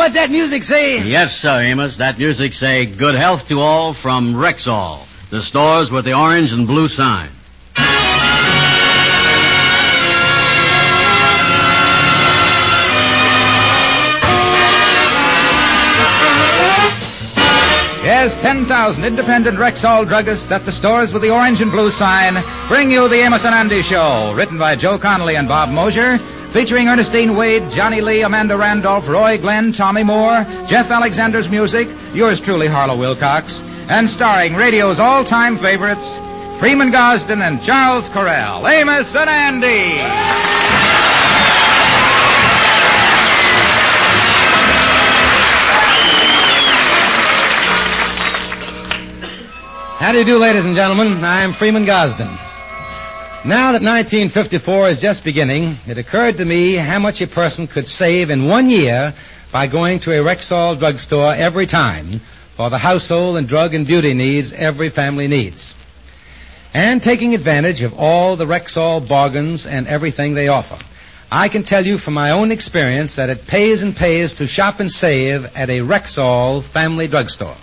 what that music say? Yes, sir, Amos. That music say, good health to all from Rexall, the stores with the orange and blue sign. Yes, 10,000 independent Rexall druggists at the stores with the orange and blue sign bring you the Amos and Andy Show, written by Joe Connolly and Bob Mosier, featuring Ernestine Wade, Johnny Lee, Amanda Randolph, Roy Glenn, Tommy Moore, Jeff Alexander's music, yours truly, Harlow Wilcox, and starring radio's all-time favorites, Freeman Gosden and Charles Correll. Amos and Andy! How do you do, ladies and gentlemen? I'm Freeman Gosden. Now that 1954 is just beginning, it occurred to me how much a person could save in 1 year by going to a Rexall drugstore every time for the household and drug and beauty needs every family needs. And taking advantage of all the Rexall bargains and everything they offer. I can tell you from my own experience that it pays and pays to shop and save at a Rexall family drugstore.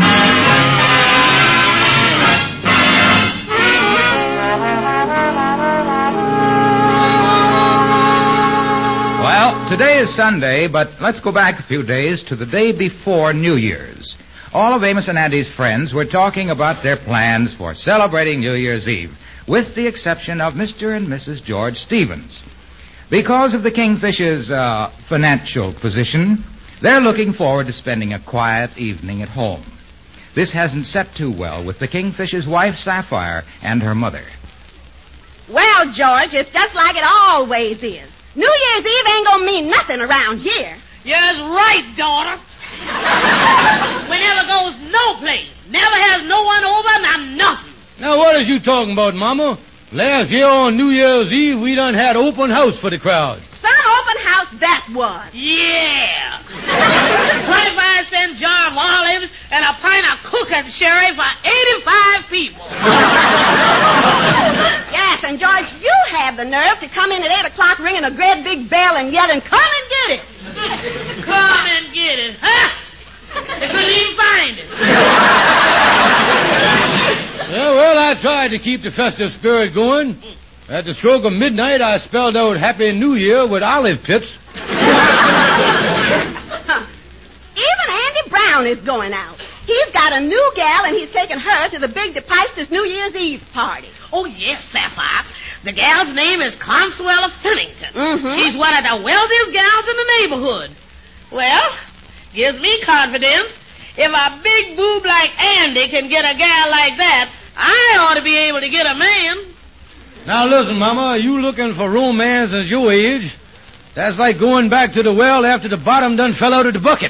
Well, today is Sunday, but let's go back a few days to the day before New Year's. All of Amos and Andy's friends were talking about their plans for celebrating New Year's Eve, with the exception of Mr. and Mrs. George Stevens. Because of the Kingfish's financial position, they're looking forward to spending a quiet evening at home. This hasn't set too well with the Kingfish's wife, Sapphire, and her mother. Well, George, it's just like it always is. New Year's Eve ain't gonna mean nothing around here. Yes, right, daughter. We never goes no place. Never has no one over, not nothing. Now, what is you talking about, Mama? Last year on New Year's Eve, we done had open house for the crowd. Some open house that was. Yeah. 25-cent jar of olives and a pint of cooking sherry for 85 people. Yes, and George, you had the nerve to come in at 8 o'clock ringing a great big bell and yelling, come and get it. Come and get it, huh? They couldn't even find it. Yeah, well, I tried to keep the festive spirit going. At the stroke of midnight, I spelled out Happy New Year with olive pips. Even Andy Brown is going out. He's got a new gal, and he's taking her to the big DePeistis New Year's Eve party. Oh, yes, Sapphire. The gal's name is Consuela Fennington. Mm-hmm. She's one of the wealthiest gals in the neighborhood. Well, gives me confidence. If a big boob like Andy can get a gal like that, I ought to be able to get a man. Now, listen, Mama, you looking for romance at your age. That's like going back to the well after the bottom done fell out of the bucket.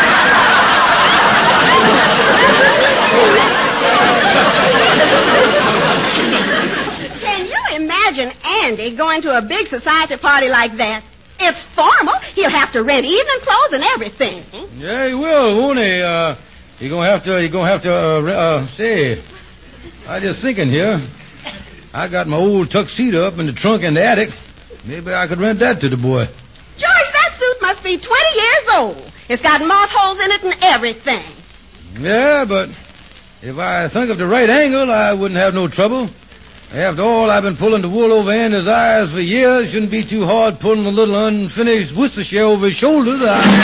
Can you imagine Andy going to a big society party like that? It's formal. He'll have to rent evening clothes and everything. Yeah, he will, won't he? You're gonna have to, say, I just thinking here. I got my old tuxedo up in the trunk in the attic. Maybe I could rent that to the boy. George, that suit must be 20 years old. It's got moth holes in it and everything. Yeah, but if I think of the right angle, I wouldn't have no trouble. After all, I've been pulling the wool over Andy's eyes for years. Shouldn't be too hard pulling a little unfinished Worcestershire over his shoulders.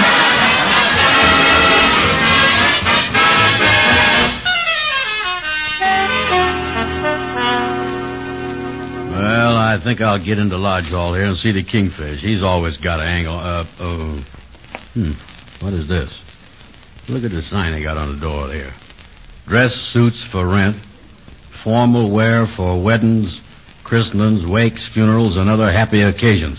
Well, I think I'll get into Lodge Hall here and see the Kingfish. He's always got an angle. What is this? Look at the sign they got on the door there. Dress suits for rent. Formal wear for weddings, christenings, wakes, funerals, and other happy occasions.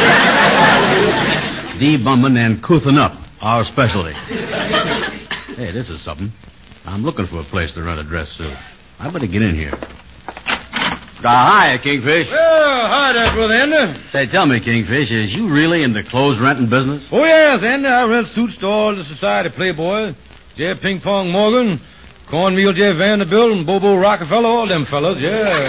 Debummin' and coothin' up, our specialty. Hey, this is something. I'm looking for a place to rent a dress suit. I better get in here. Hi, Kingfish. Well, hi there, Brother Andy. Say, tell me, Kingfish, is you really in the clothes renting business? Oh, yes, Andy. I rent suits to all the society playboys. J. Ping Pong Morgan, Cornmeal J. Vanderbilt, and Bobo Rockefeller, all them fellas, yeah.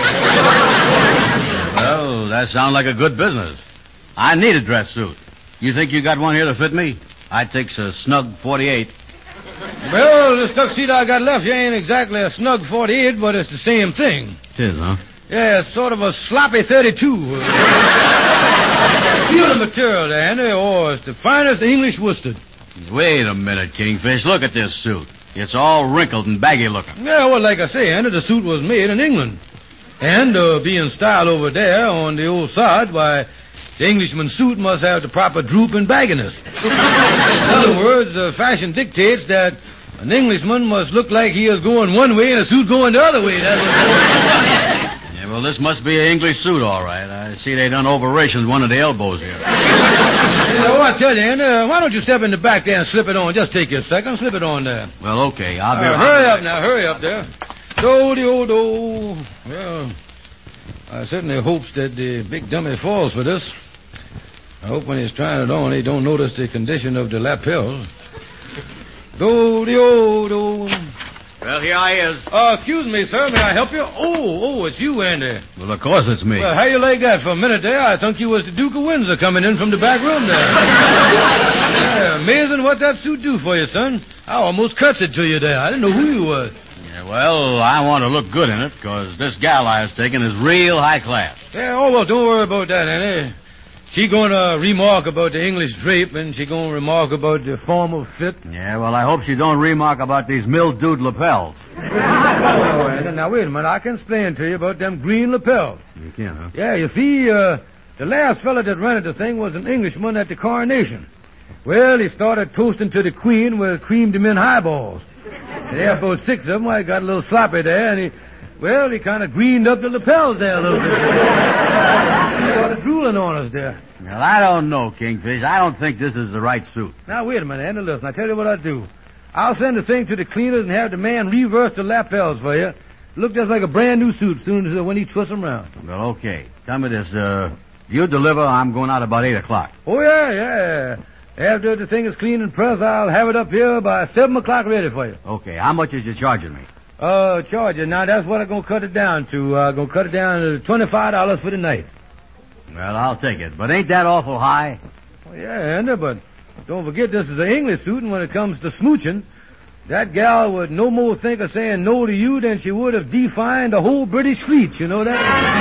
Well, that sounds like a good business. I need a dress suit. You think you got one here to fit me? I takes a snug 48. Well, this tuxedo I got left here ain't exactly a snug 48, but it's the same thing. It is, huh? Yeah, it's sort of a sloppy 32. Feel the material there, Andy. Oh, it's the finest English worsted. Wait a minute, Kingfish. Look at this suit. It's all wrinkled and baggy looking. Yeah, well, like I say, Andy, the suit was made in England. And being styled over there on the old side, why, the Englishman's suit must have the proper droop and bagginess. In other words, fashion dictates that an Englishman must look like he is going one way and a suit going the other way. That's Yeah, well, this must be an English suit, all right. I see they done operations one of the elbows here. Oh, I tell you, Andy, why don't you step in the back there and slip it on? Just take you a second. Slip it on there. Well, okay. I'll be hurry up now. Hurry up there. Do-de-o-do. Well, I certainly hopes that the big dummy falls for this. I hope when he's trying it on, he don't notice the condition of the lapels. Do-de-o-do. Well, here I is. Excuse me, sir. May I help you? Oh, it's you, Andy. Well, of course it's me. Well, how you like that? For a minute there, I thought you was the Duke of Windsor coming in from the back room there. Yeah, amazing what that suit do for you, son. I almost cuts it to you there. I didn't know who you was. Yeah, well, I want to look good in it, because this gal I was taking is real high class. Yeah, well, don't worry about that, Andy. She going to remark about the English drape, and she going to remark about the formal fit. Yeah, well, I hope she don't remark about these mildewed lapels. Oh, Andy, now, wait a minute. I can explain to you about them green lapels. You can, huh? Yeah, you see, the last fella that rented the thing was an Englishman at the coronation. Well, he started toasting to the Queen with creamed-in highballs. And there about 6 of them, I got a little sloppy there, and he kind of greened up the lapels there a little bit. He started drooling on us there. Well, I don't know, Kingfish. I don't think this is the right suit. Now, wait a minute, Andy. Listen, I tell you what I'll do. I'll send the thing to the cleaners and have the man reverse the lapels for you. Look just like a brand new suit soon as when he twists them around. Well, okay. Tell me this. You deliver, I'm going out about 8 o'clock. Oh, yeah. After the thing is clean and pressed, I'll have it up here by 7 o'clock ready for you. Okay. How much is you charging me? Charging. Now, that's what I'm going to cut it down to. I'm going to cut it down to $25 for the night. Well, I'll take it. But ain't that awful high? Well, yeah, Andy, but don't forget this is an English suit, and when it comes to smooching, that gal would no more think of saying no to you than she would have defined the whole British fleet. You know that?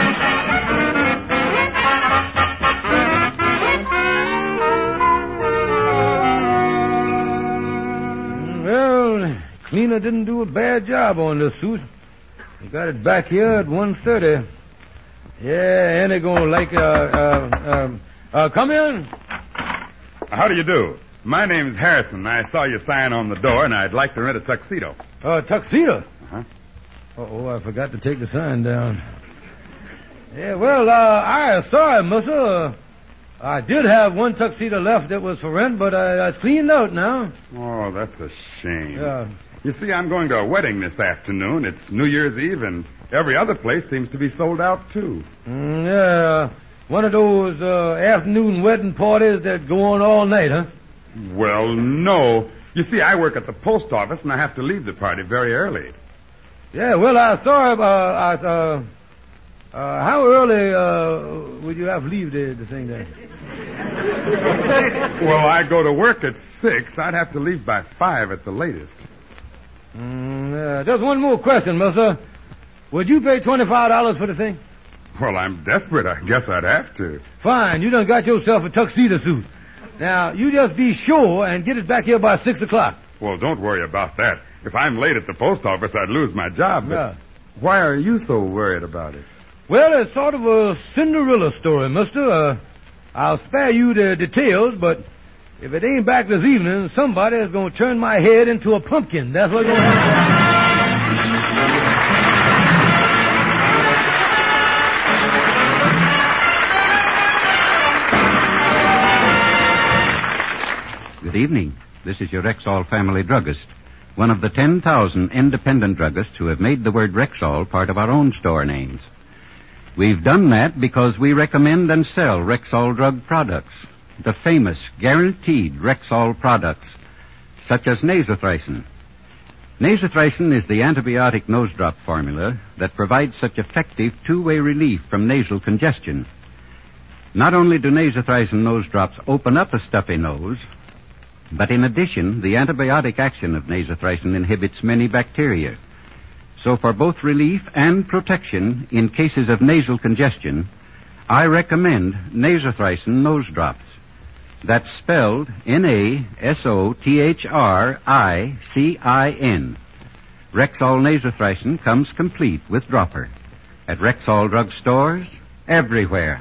Well, cleaner didn't do a bad job on this suit. He got it back here at 1:30. Yeah, and they're going to like, come in. How do you do? My name's Harrison. I saw you sign on the door, and I'd like to rent a tuxedo. Tuxedo? Uh-huh. Oh, I forgot to take the sign down. Yeah, well, I'm sorry, mister. I did have one tuxedo left that was for rent, but it's cleaned out now. Oh, that's a shame. Yeah. You see, I'm going to a wedding this afternoon. It's New Year's Eve, and every other place seems to be sold out, too. Yeah, one of those afternoon wedding parties that go on all night, huh? Well, no. You see, I work at the post office, and I have to leave the party very early. Yeah, well, I'm sorry. How early would you have to leave the thing there? Well, I go to work at 6. I'd have to leave by 5 at the latest. Just one more question, mister. Would you pay $25 for the thing? Well, I'm desperate. I guess I'd have to. Fine. You done got yourself a tuxedo suit. Now, you just be sure and get it back here by 6 o'clock. Well, don't worry about that. If I'm late at the post office, I'd lose my job. But Yeah. why are you so worried about it? Well, it's sort of a Cinderella story, mister. I'll spare you the details, but if it ain't back this evening, somebody is going to turn my head into a pumpkin. That's what's going to happen. Good evening. This is your Rexall family druggist, one of the 10,000 independent druggists who have made the word Rexall part of our own store names. We've done that because we recommend and sell Rexall drug products, the famous guaranteed Rexall products, such as nasothricin. Nasothricin is the antibiotic nose drop formula that provides such effective two-way relief from nasal congestion. Not only do nasothricin nose drops open up a stuffy nose, But in addition, the antibiotic action of nasothricin inhibits many bacteria. So for both relief and protection in cases of nasal congestion, I recommend nasothricin nose drops. That's spelled Nasothricin. Rexall nasothricin comes complete with dropper. At Rexall drug stores, everywhere.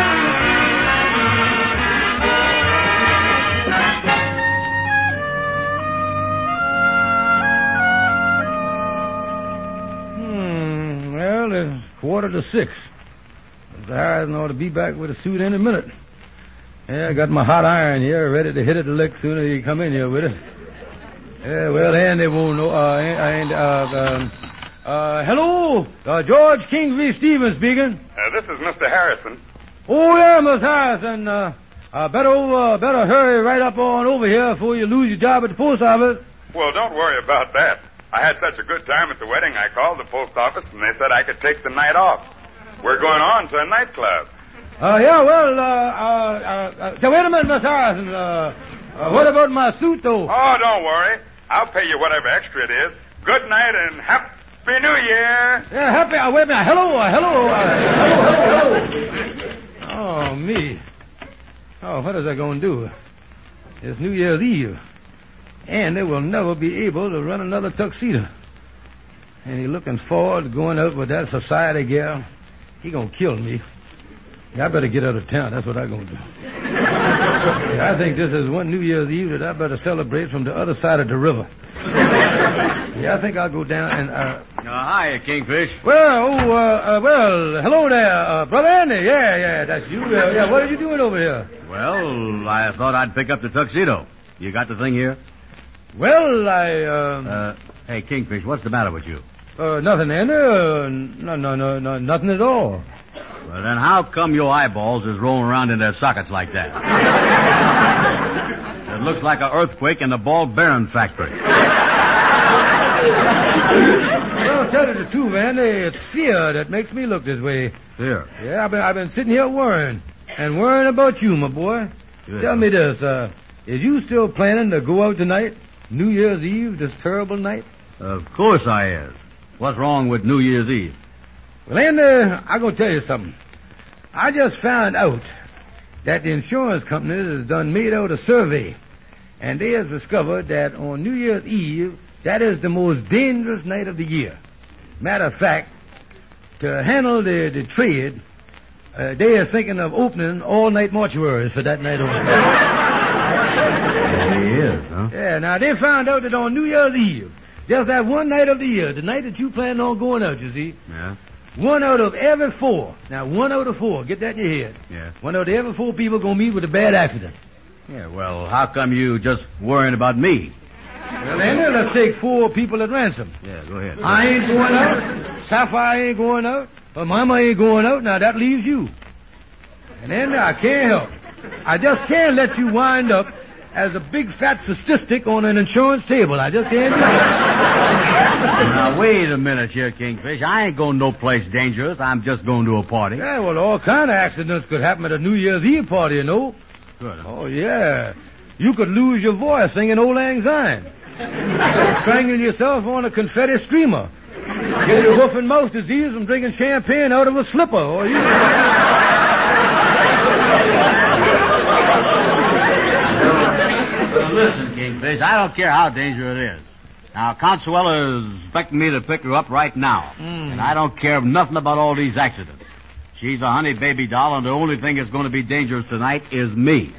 Well, it's 5:45. Mr. Harrison ought to be back with a suit any minute. Yeah, I got my hot iron here, ready to hit it a lick sooner you come in here with it. Yeah, well, Andy won't know. Hello, George King V. Stevens speaking. This is Mr. Harrison. Oh, yeah, Miss Harrison. Better hurry right up on over here before you lose your job at the post office. Well, don't worry about that. I had such a good time at the wedding, I called the post office, and they said I could take the night off. We're going on to a nightclub. Wait a minute, Miss Harrison. What about my suit, though? Oh, don't worry. I'll pay you whatever extra it is. Good night and Happy New Year. Yeah, wait a minute. Hello. Oh, me. Oh, what is I going to do? It's New Year's Eve. And they will never be able to run another tuxedo. And he's looking forward to going out with that society gal. He gonna kill me. Yeah, I better get out of town. That's what I'm gonna do. Yeah, I think this is one New Year's Eve that I better celebrate from the other side of the river. Yeah, I think I'll go down and, Hi, Kingfish. Well, hello there, Brother Andy. Yeah, that's you. Yeah, what are you doing over here? Well, I thought I'd pick up the tuxedo. You got the thing here? Well, Hey, Kingfish, what's the matter with you? Nothing, Andy. No, nothing at all. Well, then how come your eyeballs is rolling around in their sockets like that? It looks like an earthquake in the ball bearing factory. Well, tell you the truth, Andy, it's fear that makes me look this way. Fear? Yeah, I've been sitting here worrying about you, my boy. Yeah. Tell me this, is you still planning to go out tonight? New Year's Eve, this terrible night? Of course I is. What's wrong with New Year's Eve? Well, Andy, I'm going to tell you something. I just found out that the insurance companies has done made out a survey, and they has discovered that on New Year's Eve, that is the most dangerous night of the year. Matter of fact, to handle the trade, they are thinking of opening all-night mortuaries for that night only. He is, huh? Yeah, now they found out that on New Year's Eve, just that one night of the year, the night that you plan on going out, you see. Yeah. 1 out of every 4. Now, 1 out of 4. Get that in your head. Yeah. 1 out of every 4 people going to meet with a bad accident. Yeah, well, how come you just worrying about me? Well, Andy, let's take 4 people at ransom. Yeah, go ahead. I ain't going out. Sapphire ain't going out. Her mama ain't going out. Now, that leaves you. And Andy, I can't help. I just can't let you wind up as a big fat statistic on an insurance table. I just can't do it. Now, wait a minute here, Kingfish. I ain't going no place dangerous. I'm just going to a party. Yeah, well, all kind of accidents could happen at a New Year's Eve party, you know. Good. Oh, yeah. You could lose your voice singing Old Lang Syne. Strangling yourself on a confetti streamer. Get your hoof and mouth disease from drinking champagne out of a slipper. Or you... Listen, Kingfish, I don't care how dangerous it is. Now, Consuela is expecting me to pick her up right now. And I don't care nothing about all these accidents. She's a honey baby doll, and the only thing that's going to be dangerous tonight is me.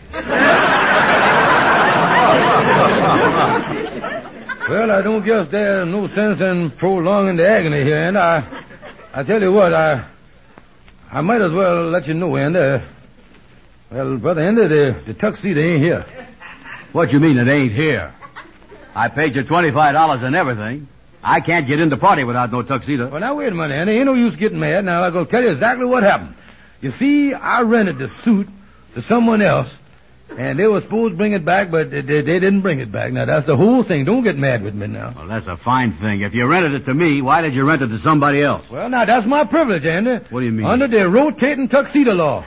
Well, I don't guess there's no sense in prolonging the agony here, and I tell you what, I might as well let you know, Andy. Well, Brother Andy, the tuxedo ain't here. What you mean it ain't here? I paid you $25 and everything. I can't get in the party without no tuxedo. Well, now, wait a minute, Andy. Ain't no use getting mad. Now, I'm going to tell you exactly what happened. You see, I rented the suit to someone else, and they were supposed to bring it back, but they didn't bring it back. Now, that's the whole thing. Don't get mad with me now. Well, that's a fine thing. If you rented it to me, why did you rent it to somebody else? Well, now, that's my privilege, Andy. What do you mean? Under the rotating tuxedo law.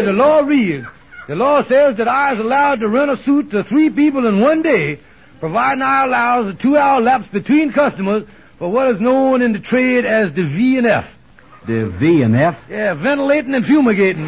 the law reads. The law says that I is allowed to rent a suit to 3 people in one day, providing I allows a 2-hour lapse between customers for what is known in the trade as the V&F. The V&F? Yeah, ventilating and fumigating.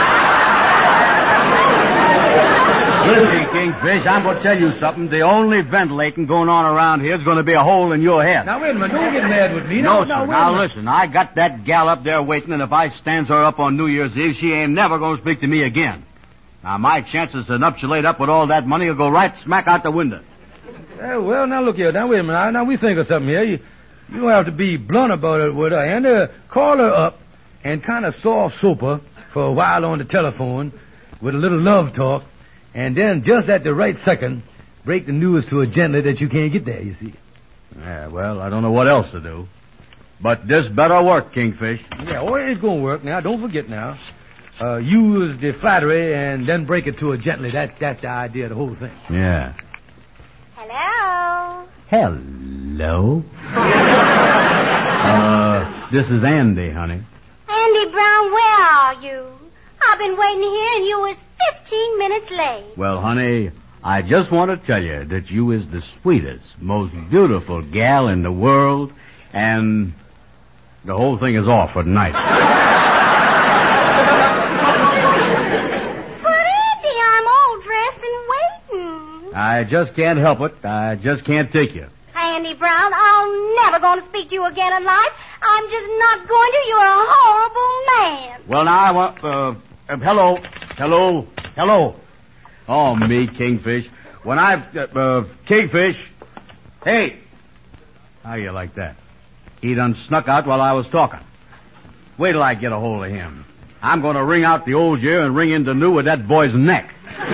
Listen, Kingfish, I'm going to tell you something. The only ventilating going on around here is going to be a hole in your head. Now, wait a minute. Don't get mad with me. No, sir. Now, listen. I got that gal up there waiting, and if I stands her up on New Year's Eve, she ain't never going to speak to me again. Now, my chances to nuptiate up with all that money will go right smack out the window. Well, now, look here. Now, wait a minute. Now, we think of something here. You don't have to be blunt about it with her. And call her up and kind of soft soap her for a while on the telephone with a little love talk. And then, just at the right second, break the news to her gently that you can't get there, you see. Yeah, well, I don't know what else to do. But this better work, Kingfish. Yeah, oh, it's going to work now. Don't forget now. Use the flattery and then break it to her gently. That's the idea of the whole thing. Yeah. Hello? Hello? This is Andy, honey. Andy Brown, where are you? I've been waiting here and you was 15 minutes late. Well, honey, I just want to tell you that you is the sweetest, most beautiful gal in the world, and the whole thing is off for tonight. But, Andy, I'm all dressed and waiting. I just can't help it. I just can't take you. Andy Brown, I'm never going to speak to you again in life. I'm just not going to. You're a horrible man. Well, now, I want... Hello. Oh, me, Kingfish. When Kingfish. Hey. How you like that? He done snuck out while I was talking. Wait till I get a hold of him. I'm going to ring out the old year and ring in the new with that boy's neck.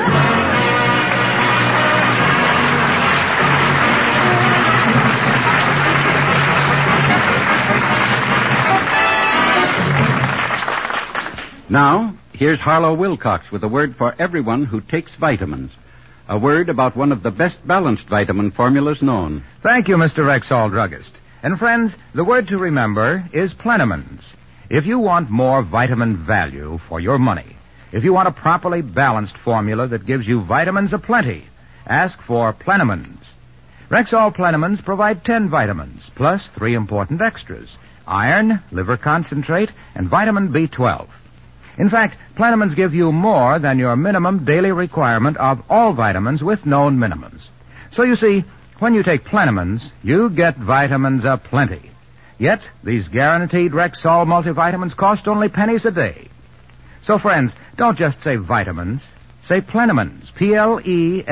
Now, here's Harlow Wilcox with a word for everyone who takes vitamins. A word about one of the best balanced vitamin formulas known. Thank you, Mr. Rexall Druggist. And friends, the word to remember is Plenamins. If you want more vitamin value for your money, if you want a properly balanced formula that gives you vitamins aplenty, ask for Plenamins. Rexall Plenamins provide 10 vitamins, plus 3 important extras: iron, liver concentrate, and vitamin B12. In fact, Plenamins give you more than your minimum daily requirement of all vitamins with known minimums. So you see, when you take Plenamins, you get vitamins aplenty. Yet, these guaranteed Rexall multivitamins cost only pennies a day. So friends, don't just say vitamins. Say Plenamins, Plenamins,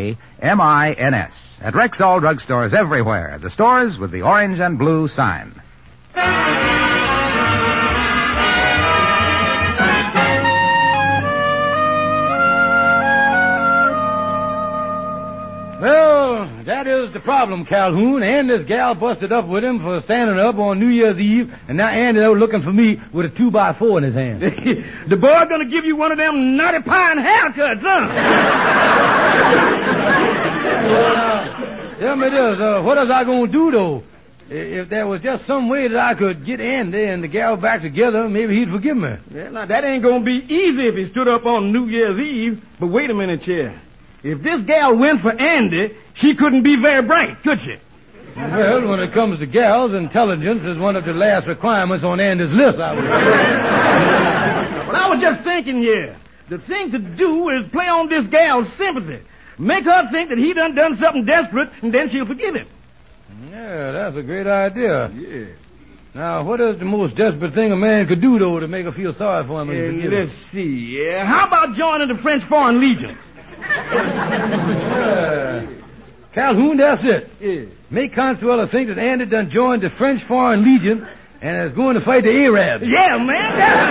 at Rexall drugstores everywhere. The stores with the orange and blue sign. Well, that is the problem, Calhoun. And this gal busted up with him for standing up on New Year's Eve, and now Andy out looking for me with a 2x4 in his hand. The boy gonna give you one of them nutty pine haircuts, huh? Tell me this, what is I gonna do, though? If there was just some way that I could get Andy and the gal back together, maybe he'd forgive me. Well, now, that ain't gonna be easy if he stood up on New Year's Eve. But wait a minute, Chair. If this gal went for Andy, she couldn't be very bright, could she? Well, when it comes to gals, intelligence is one of the last requirements on Andy's list, I would say. Well, I was just thinking here. The thing to do is play on this gal's sympathy. Make her think that he done something desperate, and then she'll forgive him. Yeah, that's a great idea. Yeah. Now, what is the most desperate thing a man could do, though, to make her feel sorry for him? And forgive him? Let's see. How about joining the French Foreign Legion? Calhoun, that's it. Yeah. Make Consuelo think that Andy done joined the French Foreign Legion and is going to fight the Arabs. Yeah, man.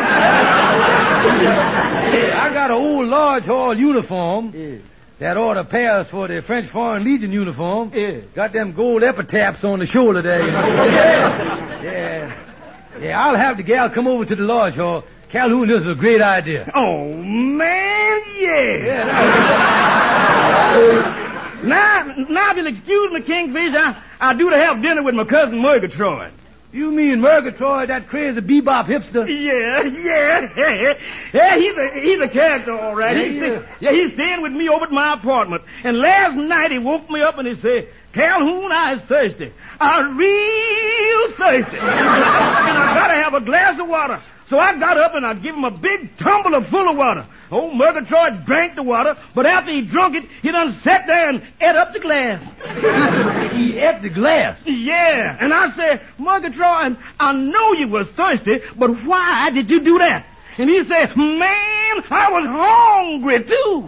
I got an old large hall uniform that order pairs for the French Foreign Legion uniform. Yeah. Got them gold epitaphs on the shoulder there, you know. Yeah, I'll have the gal come over to the lodge hall. Calhoun, this is a great idea. Oh, man, yeah. Now, if you'll excuse me, Kingfish, I do to have dinner with my cousin Murgatroyd. You mean Murgatroyd, that crazy bebop hipster? Yeah, he's a character, all right. He's staying with me over at my apartment. And last night he woke me up and he said, Calhoun, I is thirsty. I'm real thirsty. And I gotta have a glass of water. So I got up and I give him a big tumbler full of water. Old Murgatroyd drank the water, but after he drunk it, he done sat there and ate up the glass. He ate the glass? Yeah. And I said, Murgatroyd, I know you was thirsty, but why did you do that? And he said, man, I was hungry too.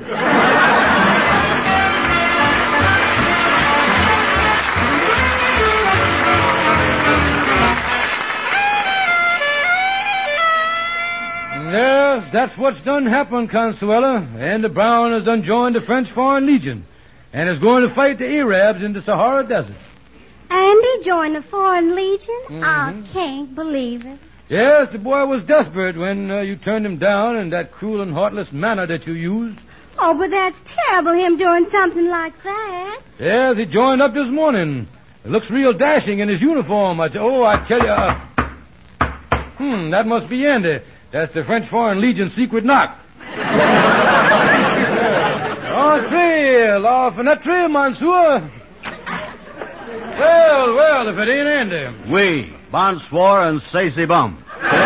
Yes, that's what's done happened, Consuela. Andy Brown has done joined the French Foreign Legion and is going to fight the Arabs in the Sahara Desert. Andy joined the Foreign Legion? Mm-hmm. I can't believe it. Yes, the boy was desperate when you turned him down in that cruel and heartless manner that you used. Oh, but that's terrible, him doing something like that. Yes, he joined up this morning. It looks real dashing in his uniform. I tell you, that must be Andy. That's the French Foreign Legion secret knock. Entree, la fenêtre, monsieur. Well, if it ain't Andy. Oui, bonsoir and c'est bon.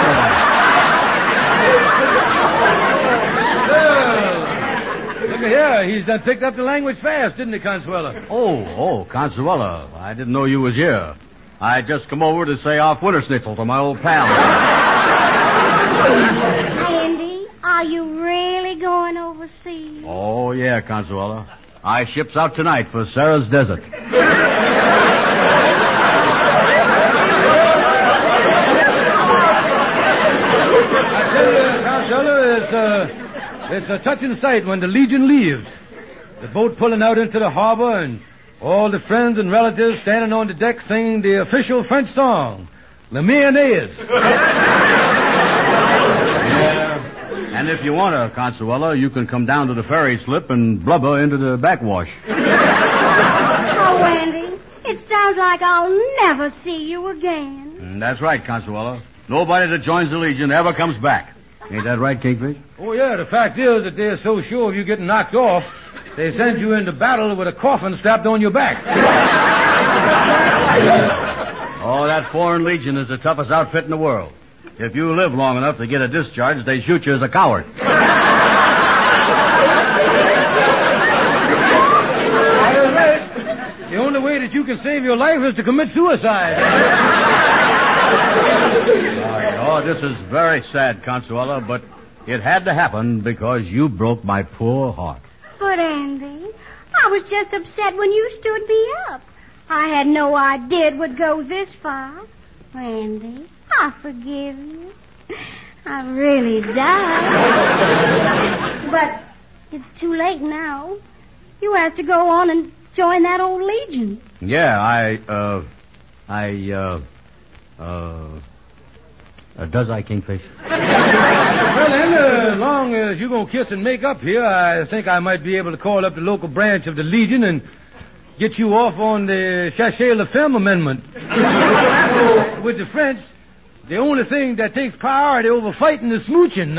Look at here. He's done picked up the language fast, didn't he, Consuela? Oh, Consuela. I didn't know you was here. I just come over to say off winter schnitzel to my old pal. Andy, are you really going overseas? Oh, yeah, Consuela. I ships out tonight for Sarah's Desert. It's a touching sight when the Legion leaves. The boat pulling out into the harbor and all the friends and relatives standing on the deck singing the official French song, Le Mayonnaise. Yeah. And if you want to, Consuela, you can come down to the ferry slip and blubber into the backwash. Oh, Andy, it sounds like I'll never see you again. That's right, Consuela. Nobody that joins the Legion ever comes back. Ain't that right, Kingfish? Oh, yeah. The fact is that they're so sure of you getting knocked off, they send you into battle with a coffin strapped on your back. Oh, that Foreign Legion is the toughest outfit in the world. If you live long enough to get a discharge, they shoot you as a coward. That is right. The only way that you can save your life is to commit suicide. Oh, this is very sad, Consuela, but it had to happen because you broke my poor heart. But, Andy, I was just upset when you stood me up. I had no idea it would go this far. Andy, I forgive you. I really died. But it's too late now. You have to go on and join that old Legion. Yeah, does I, Kingfish? Well, then, as long as you're going to kiss and make up here, I think I might be able to call up the local branch of the Legion and get you off on the Chassez-la-Femme amendment. With the French, the only thing that takes priority over fighting is smooching.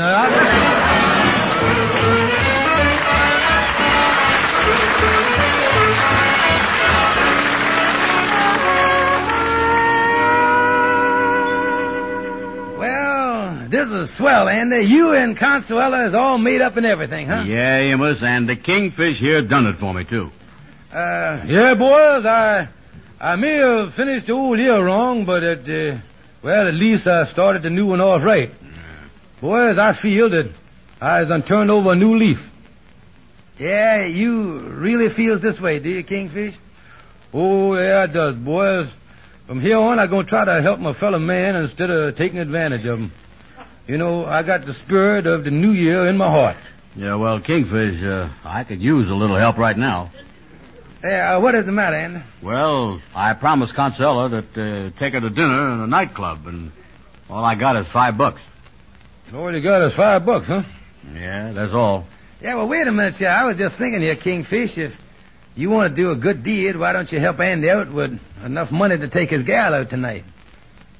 This is swell, Andy. You and Consuela is all made up and everything, huh? Yeah, you must, and the Kingfish here done it for me, too. Yeah, boys, I may have finished the old year wrong, but at least I started the new one off right. Boys, I feel that I done turned over a new leaf. Yeah, you really feels this way, do you, Kingfish? Oh, yeah, it does, boys. From here on, I'm going to try to help my fellow man instead of taking advantage of him. You know, I got the spirit of the new year in my heart. Yeah, well, Kingfish, I could use a little help right now. Hey, what is the matter, Andy? Well, I promised Consuela that take her to dinner in a nightclub, and all I got is $5. All you got is $5, huh? Yeah, that's all. Yeah, well, wait a minute, sir. I was just thinking here, Kingfish, if you want to do a good deed, why don't you help Andy out with enough money to take his gal out tonight?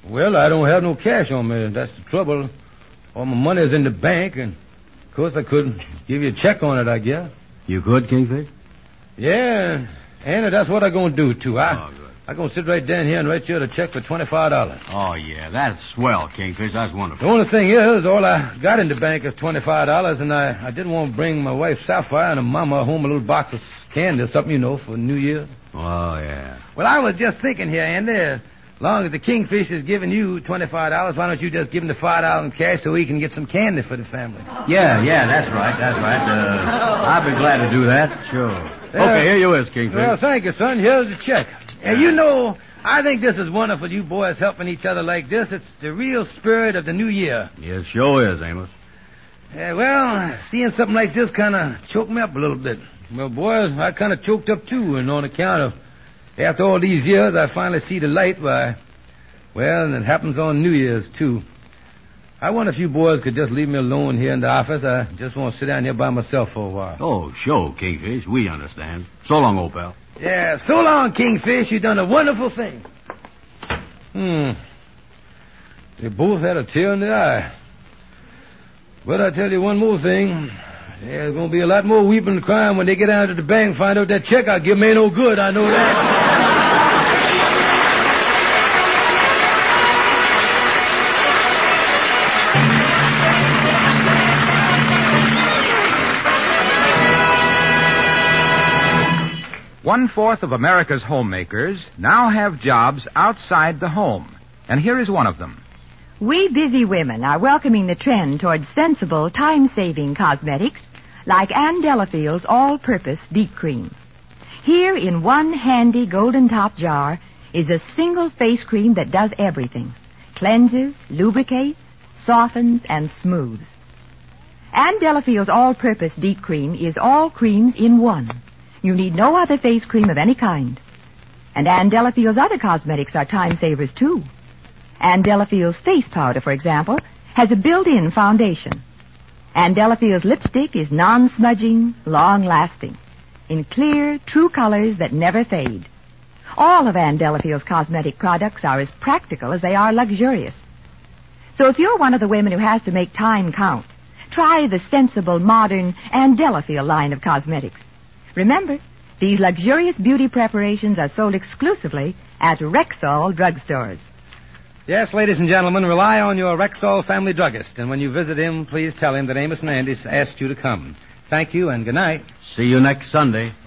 Well, I don't have no cash on me. That's the trouble. All my money's in the bank, and of course I could give you a check on it, I guess. You could, Kingfish? Yeah, and that's what I'm going to do, too. Good. I'm going to sit right down here and write you a check for $25. Oh, yeah, that's swell, Kingfish. That's wonderful. The only thing is, all I got in the bank is $25, and I didn't want to bring my wife Sapphire and her mama home a little box of candy or something, for New Year. Oh, yeah. Well, I was just thinking here, Andy, as long as the Kingfish is giving you $25, why don't you just give him the $5 in cash so he can get some candy for the family? Yeah, that's right. I'd be glad to do that, sure. Okay, here you is, Kingfish. Well, thank you, son. Here's the check. And I think this is wonderful, you boys helping each other like this. It's the real spirit of the new year. Yes, sure is, Amos. Well, seeing something like this kind of choked me up a little bit. Well, boys, I kind of choked up, too, and on account of after all these years, I finally see the light. And it happens on New Year's, too. I wonder if you boys could just leave me alone here in the office. I just want to sit down here by myself for a while. Oh, sure, Kingfish. We understand. So long, old pal. Yeah, so long, Kingfish. You've done a wonderful thing. They both had a tear in the eye. But I tell you one more thing. There's going to be a lot more weeping and crying when they get down to the bank and find out that check I give them ain't no good. I know that. One-fourth of America's homemakers now have jobs outside the home. And here is one of them. We busy women are welcoming the trend towards sensible, time-saving cosmetics like Ann Delafield's all-purpose deep cream. Here in one handy golden-top jar is a single face cream that does everything. Cleanses, lubricates, softens, and smooths. Ann Delafield's all-purpose deep cream is all creams in one. You need no other face cream of any kind. And Ann Delafield's other cosmetics are time savers, too. Ann Delafield's face powder, for example, has a built-in foundation. Ann Delafield's lipstick is non-smudging, long-lasting, in clear, true colors that never fade. All of Ann Delafield's cosmetic products are as practical as they are luxurious. So if you're one of the women who has to make time count, try the sensible, modern Ann Delafield line of cosmetics. Remember, these luxurious beauty preparations are sold exclusively at Rexall drugstores. Yes, ladies and gentlemen, rely on your Rexall family druggist. And when you visit him, please tell him that Amos and Andy asked you to come. Thank you and good night. See you next Sunday.